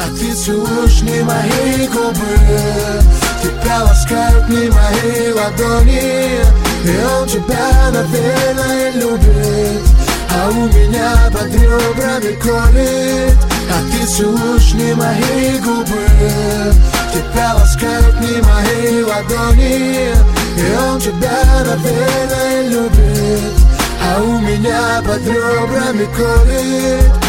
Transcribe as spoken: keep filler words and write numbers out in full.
а ты целуешь не мои губы. Тебя ласкают не мои ладони, и он тебя, наверное, любит, а у меня под ребрами колет. А ты целуешь не мои губы, тебя ласкают не мои ладони, и он тебя, наверное, любит, а у меня под ребрами колет.